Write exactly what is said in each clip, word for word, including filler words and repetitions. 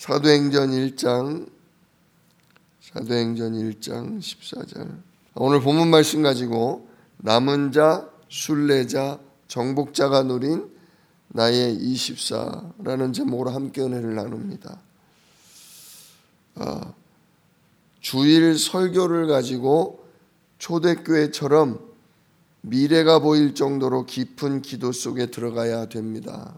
사도행전 일 장 사도행전 일 장 십사 절. 오늘 본문 말씀 가지고 남은 자, 순례자, 정복자가 누린 나의 이십사라는 제목으로 함께 은혜를 나눕니다. 아, 주일 설교를 가지고 초대교회처럼 미래가 보일 정도로 깊은 기도 속에 들어가야 됩니다.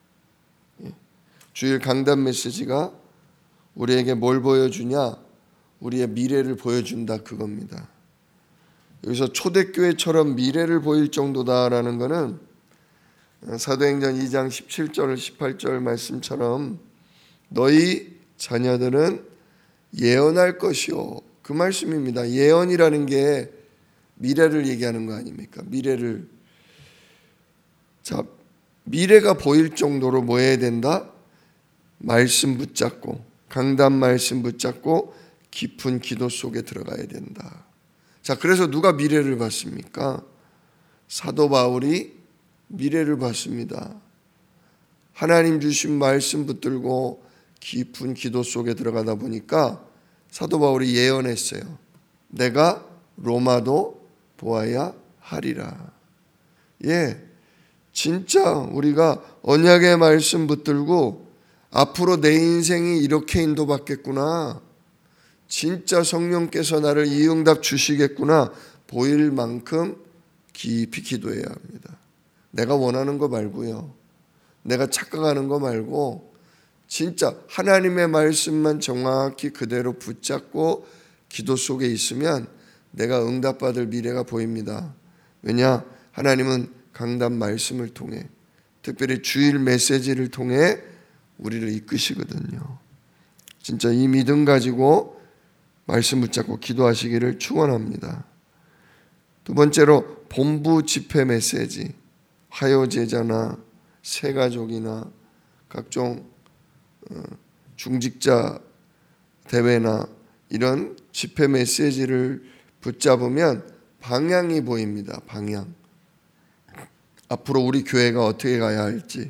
주일 강단 메시지가 우리에게 뭘 보여주냐? 우리의 미래를 보여준다, 그겁니다. 여기서 초대교회처럼 미래를 보일 정도다라는 것은 사도행전 이 장 십칠 절 십팔 절 말씀처럼 너희 자녀들은 예언할 것이요, 그 말씀입니다. 예언이라는 게 미래를 얘기하는 거 아닙니까? 미래를. 자, 미래가 보일 정도로 뭐 해야 된다? 말씀 붙잡고, 강단 말씀 붙잡고 깊은 기도 속에 들어가야 된다. 자, 그래서 누가 미래를 봤습니까? 사도 바울이 미래를 봤습니다. 하나님 주신 말씀 붙들고 깊은 기도 속에 들어가다 보니까 사도 바울이 예언했어요. 내가 로마도 보아야 하리라. 예, 진짜 우리가 언약의 말씀 붙들고 앞으로 내 인생이 이렇게 인도받겠구나, 진짜 성령께서 나를 이 응답 주시겠구나 보일 만큼 깊이 기도해야 합니다. 내가 원하는 거 말고요, 내가 착각하는 거 말고 진짜 하나님의 말씀만 정확히 그대로 붙잡고 기도 속에 있으면 내가 응답받을 미래가 보입니다. 왜냐? 하나님은 강단 말씀을 통해, 특별히 주일 메시지를 통해 우리를 이끄시거든요. 진짜 이 믿음 가지고 말씀 붙잡고 기도하시기를 축원합니다. 두 번째로 본부 집회 메시지, 화요제자나 새가족이나 각종 중직자 대회나 이런 집회 메시지를 붙잡으면 방향이 보입니다. 방향. 앞으로 우리 교회가 어떻게 가야 할지,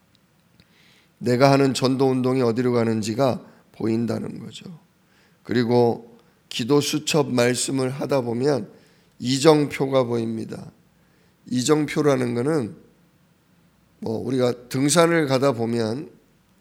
내가 하는 전도운동이 어디로 가는지가 보인다는 거죠. 그리고 기도 수첩 말씀을 하다 보면 이정표가 보입니다. 이정표라는 것은 뭐 우리가 등산을 가다 보면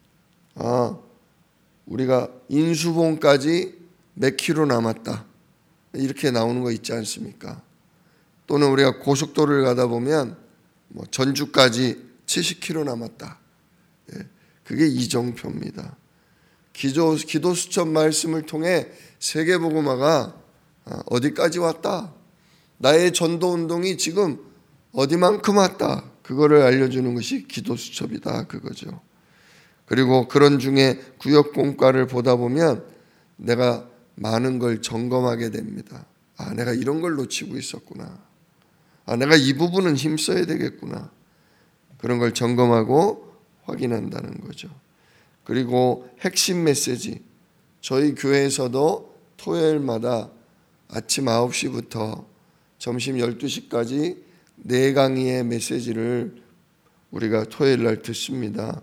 아, 우리가 인수봉까지 몇 킬로 남았다, 이렇게 나오는 거 있지 않습니까? 또는 우리가 고속도로를 가다 보면 뭐 전주까지 칠십 킬로 남았다. 예, 그게 이정표입니다. 기도, 기도 수첩 말씀을 통해 세계복음화가 어디까지 왔다, 나의 전도운동이 지금 어디만큼 왔다, 그거를 알려주는 것이 기도 수첩이다, 그거죠. 그리고 그런 중에 구역공과를 보다 보면 내가 많은 걸 점검하게 됩니다. 아, 내가 이런 걸 놓치고 있었구나. 아, 내가 이 부분은 힘써야 되겠구나. 그런 걸 점검하고 확인한다는 거죠. 그리고 핵심 메시지, 저희 교회에서도 토요일마다 아침 아홉 시부터 점심 열두 시까지 네 강의의 메시지를 우리가 토요일 날 듣습니다.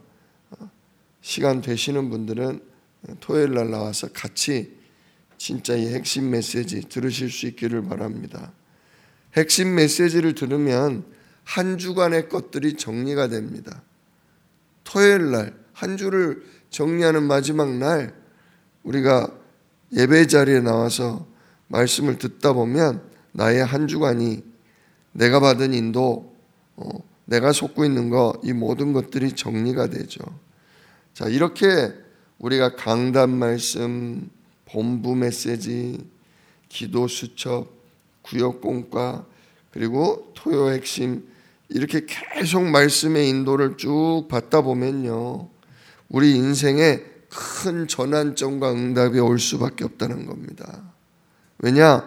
시간 되시는 분들은 토요일 날 나와서 같이 진짜 이 핵심 메시지 들으실 수 있기를 바랍니다. 핵심 메시지를 들으면 한 주간의 것들이 정리가 됩니다. 토요일 날 한 주를 정리하는 마지막 날 우리가 예배 자리에 나와서 말씀을 듣다 보면 나의 한 주간이, 내가 받은 인도, 어, 내가 속고 있는 거, 이 모든 것들이 정리가 되죠. 자, 이렇게 우리가 강단 말씀, 본부 메시지, 기도 수첩, 구역공과, 그리고 토요 핵심, 이렇게 계속 말씀의 인도를 쭉 받다 보면요, 우리 인생에 큰 전환점과 응답이 올 수밖에 없다는 겁니다. 왜냐?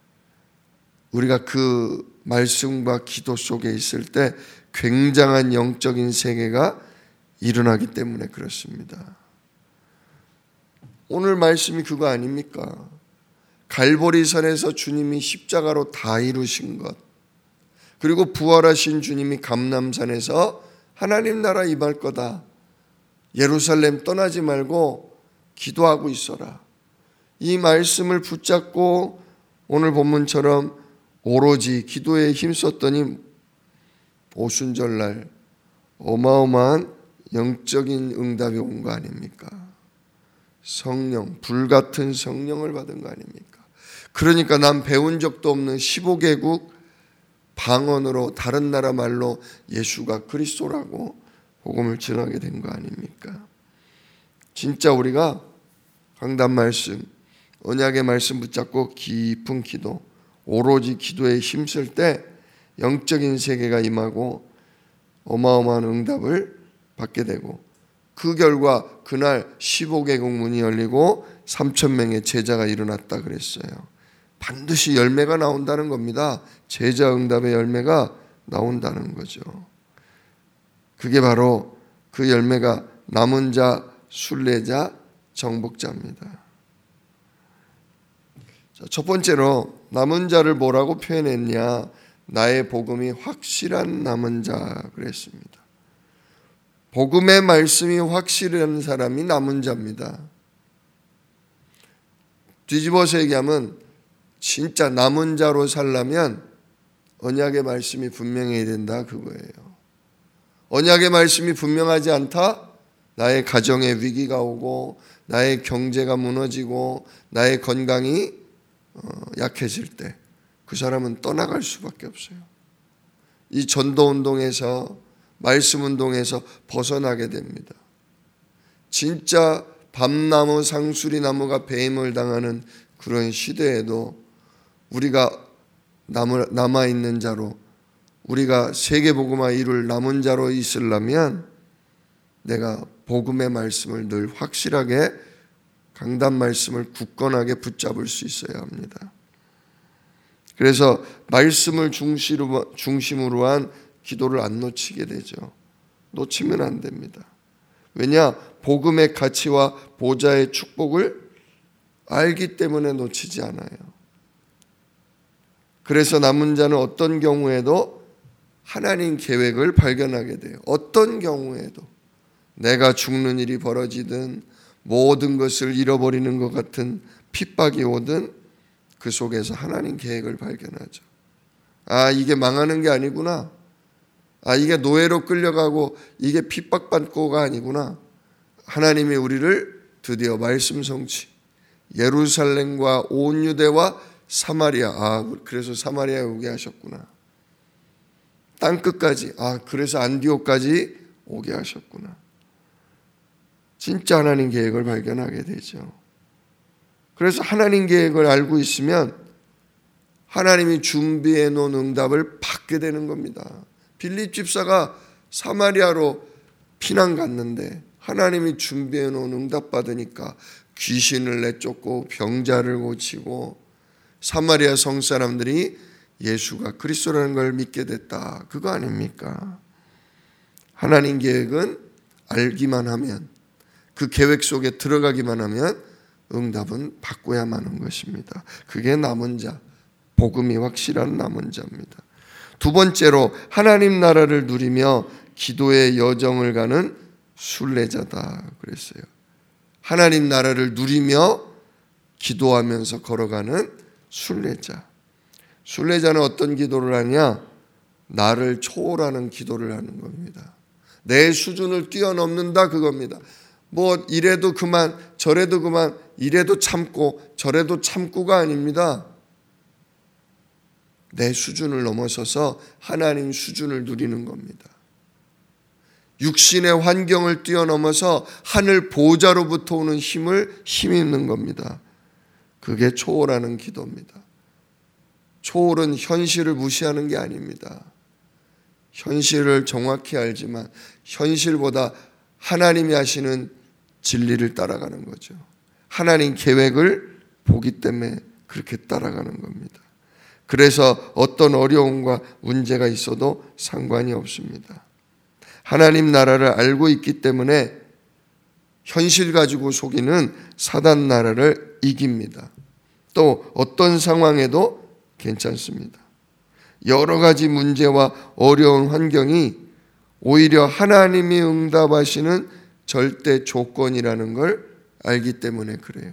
우리가 그 말씀과 기도 속에 있을 때 굉장한 영적인 세계가 일어나기 때문에 그렇습니다. 오늘 말씀이 그거 아닙니까? 갈보리산에서 주님이 십자가로 다 이루신 것, 그리고 부활하신 주님이 감람산에서 하나님 나라 임할 거다, 예루살렘 떠나지 말고 기도하고 있어라. 이 말씀을 붙잡고 오늘 본문처럼 오로지 기도에 힘썼더니 오순절날 어마어마한 영적인 응답이 온 거 아닙니까? 성령, 불같은 성령을 받은 거 아닙니까? 그러니까 난 배운 적도 없는 십오 개국 방언으로 다른 나라 말로 예수가 그리스도라고 복음을 전하게 된 거 아닙니까? 진짜 우리가 강단 말씀, 언약의 말씀 붙잡고 깊은 기도, 오로지 기도에 힘쓸 때 영적인 세계가 임하고 어마어마한 응답을 받게 되고, 그 결과 그날 십오 개국 문이 열리고 삼천 명의 제자가 일어났다 그랬어요. 반드시 열매가 나온다는 겁니다. 제자 응답의 열매가 나온다는 거죠. 그게 바로 그 열매가 남은 자, 순례자, 정복자입니다. 첫 번째로 남은 자를 뭐라고 표현했냐? 나의 복음이 확실한 남은 자 그랬습니다. 복음의 말씀이 확실한 사람이 남은 자입니다. 뒤집어서 얘기하면 진짜 남은 자로 살려면 언약의 말씀이 분명해야 된다 그거예요. 언약의 말씀이 분명하지 않다? 나의 가정에 위기가 오고 나의 경제가 무너지고 나의 건강이 약해질 때 그 사람은 떠나갈 수밖에 없어요. 이 전도운동에서 말씀운동에서 벗어나게 됩니다. 진짜 밤나무 상수리나무가 배임을 당하는 그런 시대에도 우리가 남아있는 자로, 우리가 세계복음화 이룰 남은 자로 있으려면 내가 복음의 말씀을 늘 확실하게, 강단 말씀을 굳건하게 붙잡을 수 있어야 합니다. 그래서 말씀을 중심으로, 중심으로 한 기도를 안 놓치게 되죠. 놓치면 안 됩니다. 왜냐? 복음의 가치와 보좌의 축복을 알기 때문에 놓치지 않아요. 그래서 남은 자는 어떤 경우에도 하나님 계획을 발견하게 돼요. 어떤 경우에도 내가 죽는 일이 벌어지든 모든 것을 잃어버리는 것 같은 핍박이 오든 그 속에서 하나님 계획을 발견하죠. 아, 이게 망하는 게 아니구나. 아, 이게 노예로 끌려가고 이게 핍박받고가 아니구나. 하나님이 우리를 드디어 말씀 성취, 예루살렘과 온 유대와 사마리아, 아, 그래서 사마리아에 오게 하셨구나. 땅끝까지, 아, 그래서 안디옥까지 오게 하셨구나. 진짜 하나님 계획을 발견하게 되죠. 그래서 하나님 계획을 알고 있으면 하나님이 준비해 놓은 응답을 받게 되는 겁니다. 빌립 집사가 사마리아로 피난 갔는데 하나님이 준비해 놓은 응답 받으니까 귀신을 내쫓고 병자를 고치고 사마리아 성 사람들이 예수가 그리스도라는 걸 믿게 됐다. 그거 아닙니까? 하나님 계획은 알기만 하면, 그 계획 속에 들어가기만 하면 응답은 받고야만 하는 것입니다. 그게 남은 자, 복음이 확실한 남은 자입니다. 두 번째로 하나님 나라를 누리며 기도의 여정을 가는 순례자다 그랬어요. 하나님 나라를 누리며 기도하면서 걸어가는 순례자. 순례자는 어떤 기도를 하냐? 나를 초월하는 기도를 하는 겁니다. 내 수준을 뛰어넘는다 그겁니다. 뭐 이래도 그만 저래도 그만, 이래도 참고 저래도 참고가 아닙니다. 내 수준을 넘어서서 하나님 수준을 누리는 겁니다. 육신의 환경을 뛰어넘어서 하늘 보좌로부터 오는 힘을 힘입는 겁니다. 그게 초월하는 기도입니다. 초월은 현실을 무시하는 게 아닙니다. 현실을 정확히 알지만 현실보다 하나님이 하시는 진리를 따라가는 거죠. 하나님 계획을 보기 때문에 그렇게 따라가는 겁니다. 그래서 어떤 어려움과 문제가 있어도 상관이 없습니다. 하나님 나라를 알고 있기 때문에 현실 가지고 속이는 사단 나라를 이깁니다. 또 어떤 상황에도 괜찮습니다. 여러 가지 문제와 어려운 환경이 오히려 하나님이 응답하시는 절대 조건이라는 걸 알기 때문에 그래요.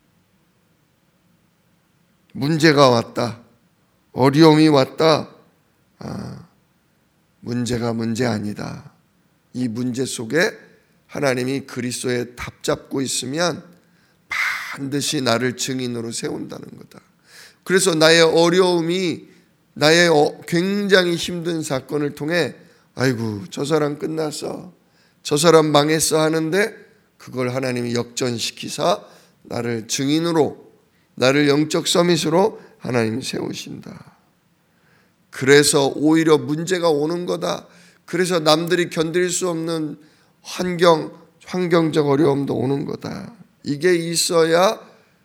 문제가 왔다. 어려움이 왔다. 아, 문제가 문제 아니다. 이 문제 속에 하나님이 그리스도에 답 잡고 있으면 반드시 나를 증인으로 세운다는 거다. 그래서 나의 어려움이, 나의 굉장히 힘든 사건을 통해 아이고 저 사람 끝났어, 저 사람 망했어 하는데 그걸 하나님이 역전시키사 나를 증인으로, 나를 영적 서밋으로 하나님이 세우신다. 그래서 오히려 문제가 오는 거다. 그래서 남들이 견딜 수 없는 환경, 환경적 어려움도 오는 거다. 이게 있어야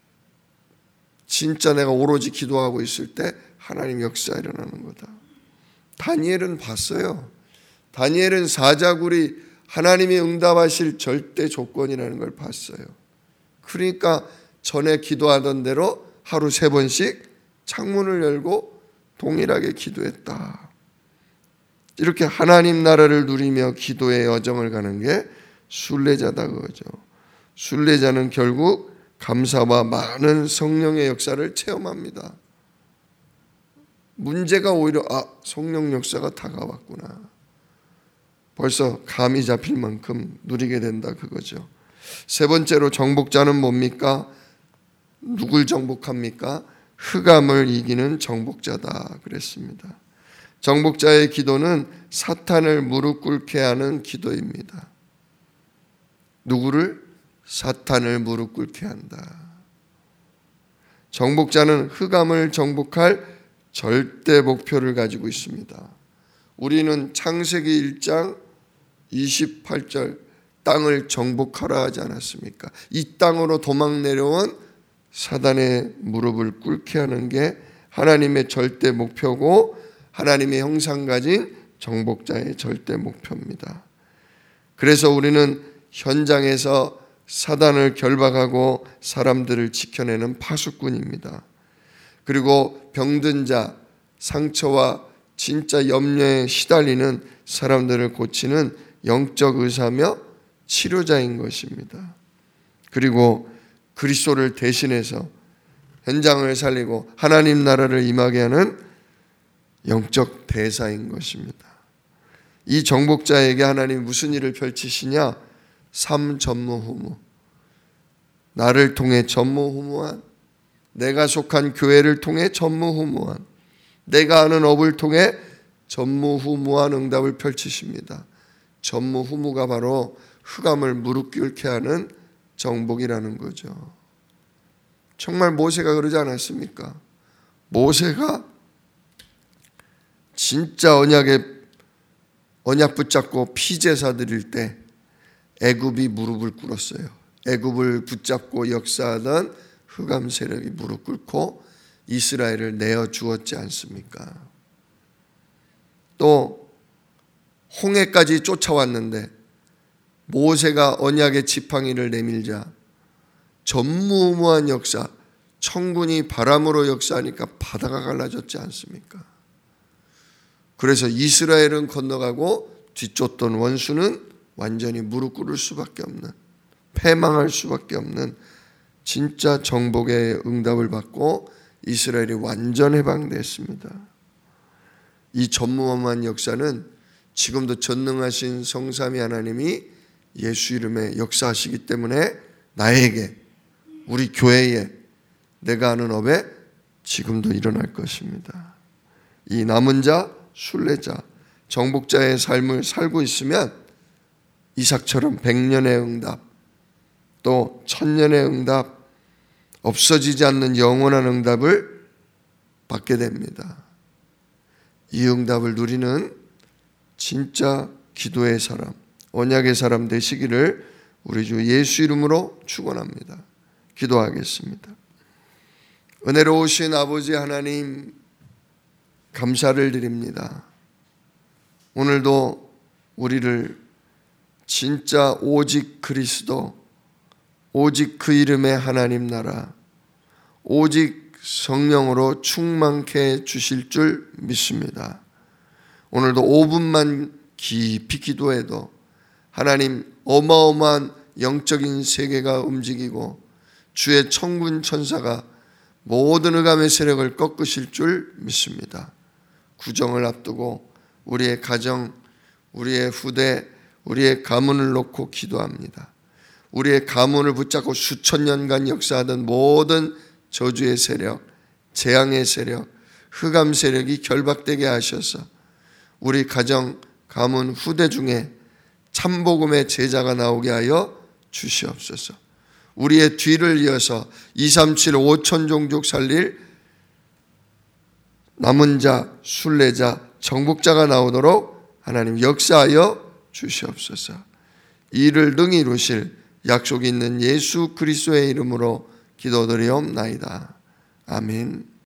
진짜 내가 오로지 기도하고 있을 때 하나님 역사 일어나는 거다. 다니엘은 봤어요. 다니엘은 사자굴이 하나님이 응답하실 절대 조건이라는 걸 봤어요. 그러니까 전에 기도하던 대로 하루 세 번씩 창문을 열고 동일하게 기도했다. 이렇게 하나님 나라를 누리며 기도의 여정을 가는 게 순례자다 그거죠. 순례자는 결국 감사와 많은 성령의 역사를 체험합니다. 문제가 오히려 아, 성령 역사가 다가왔구나. 벌써 감이 잡힐 만큼 누리게 된다 그거죠. 세 번째로 정복자는 뭡니까? 누굴 정복합니까? 흑암을 이기는 정복자다 그랬습니다. 정복자의 기도는 사탄을 무릎 꿇게 하는 기도입니다. 누구를? 사탄을 무릎 꿇게 한다. 정복자는 흑암을 정복할 절대 목표를 가지고 있습니다. 우리는 창세기 일 장 이십팔 절 땅을 정복하라 하지 않았습니까? 이 땅으로 도망 내려온 사단의 무릎을 꿇게 하는 게 하나님의 절대 목표고 하나님의 형상 가진 정복자의 절대 목표입니다. 그래서 우리는 현장에서 사단을 결박하고 사람들을 지켜내는 파수꾼입니다. 그리고 병든 자, 상처와 진짜 염려에 시달리는 사람들을 고치는 영적 의사며 치료자인 것입니다. 그리고 그리스도를 대신해서 현장을 살리고 하나님 나라를 임하게 하는 영적 대사인 것입니다. 이 정복자에게 하나님이 무슨 일을 펼치시냐? 삼전무후무. 나를 통해 전무후무한, 내가 속한 교회를 통해 전무후무한, 내가 아는 업을 통해 전무후무한 응답을 펼치십니다. 전무후무가 바로 흑암을 무릎 꿇게 하는 정복이라는 거죠. 정말 모세가 그러지 않았습니까? 모세가 진짜 언약에 언약 붙잡고 피제사 드릴 때 애굽이 무릎을 꿇었어요. 애굽을 붙잡고 역사하던 흑암 세력이 무릎 꿇고 이스라엘을 내어 주었지 않습니까? 또 홍해까지 쫓아왔는데 모세가 언약의 지팡이를 내밀자 전무후무한 역사, 천군이 바람으로 역사하니까 바다가 갈라졌지 않습니까? 그래서 이스라엘은 건너가고 뒤쫓던 원수는 완전히 무릎 꿇을 수밖에 없는, 패망할 수밖에 없는 진짜 정복의 응답을 받고 이스라엘이 완전 해방됐습니다. 이 전무후무한 역사는 지금도 전능하신 성삼위 하나님이 예수 이름에 역사하시기 때문에 나에게, 우리 교회에, 내가 아는 업에 지금도 일어날 것입니다. 이 남은 자, 순례자, 정복자의 삶을 살고 있으면 이삭처럼 백년의 응답, 또 천년의 응답, 없어지지 않는 영원한 응답을 받게 됩니다. 이 응답을 누리는 진짜 기도의 사람, 언약의 사람 되시기를 우리 주 예수 이름으로 축원합니다. 기도하겠습니다. 은혜로우신 아버지 하나님, 감사를 드립니다. 오늘도 우리를 진짜 오직 그리스도, 오직 그 이름의 하나님 나라, 오직 성령으로 충만케 주실 줄 믿습니다. 오늘도 오 분만 깊이 기도해도 하나님 어마어마한 영적인 세계가 움직이고 주의 천군 천사가 모든 흑암의 세력을 꺾으실 줄 믿습니다. 구정을 앞두고 우리의 가정, 우리의 후대, 우리의 가문을 놓고 기도합니다. 우리의 가문을 붙잡고 수천 년간 역사하던 모든 저주의 세력, 재앙의 세력, 흑암 세력이 결박되게 하셔서 우리 가정, 가문, 후대 중에 참복음의 제자가 나오게 하여 주시옵소서. 우리의 뒤를 이어서 이삼칠 오천 종족 살릴 남은 자, 순례자, 정복자가 나오도록 하나님 역사하여 주시옵소서. 이를 능히 이루실 약속이 있는 예수 그리스도의 이름으로 기도드리옵나이다. 아멘.